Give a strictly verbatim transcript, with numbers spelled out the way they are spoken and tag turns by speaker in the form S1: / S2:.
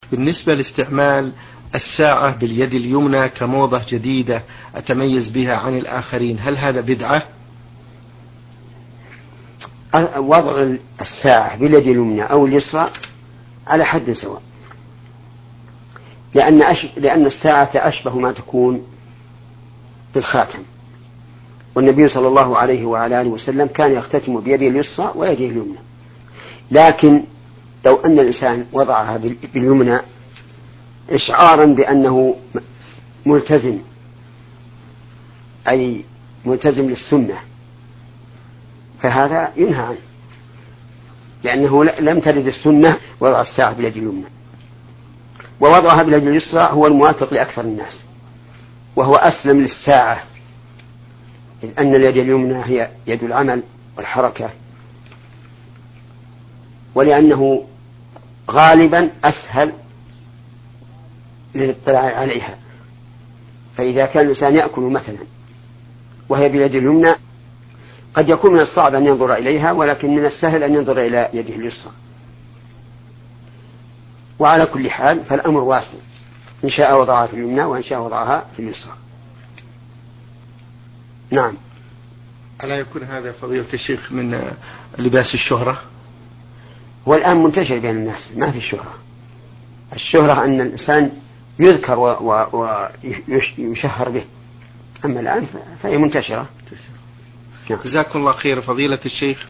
S1: بالنسبة لاستعمال الساعة باليد اليمنى كموضة جديدة أتميز بها عن الآخرين، هل هذا بدعة؟
S2: وضع الساعة باليد اليمنى أو اليسرى على حد سواء، لأن, أش... لأن الساعة أشبه ما تكون بالخاتم، والنبي صلى الله عليه وعلى آله وسلم كان يختتم بيده اليسرى ويده اليمنى. لكن لو أن الإنسان وضعها باليمنى إشعارا بأنه ملتزم، أي ملتزم للسنة، فهذا ينهى عنه، لأنه لم ترد السنة وضع الساعة باليد اليمنى، ووضعها باليد اليسرى هو الموافق لأكثر الناس، وهو أسلم للساعة، إذ أن اليد اليمنى هي يد العمل والحركة، ولأنه غالبا أسهل للاطلاع عليها. فإذا كان الإنسان يأكل مثلا وهي باليد اليمنى قد يكون من الصعب أن ينظر إليها، ولكن من السهل أن ينظر إلى يده اليسرى. وعلى كل حال فالأمر واسع، إن شاء وضعها في اليمنى وإن شاء وضعها في اليسرى. نعم.
S1: ألا يكون هذا فضيلة الشيخ من لباس الشهرة؟
S2: هو الآن منتشر بين الناس، ما في الشهرة. الشهرة أن الإنسان يذكر ويشهر به، أما الآن فهي منتشرة.
S1: جزاكم الله خير فضيلة الشيخ.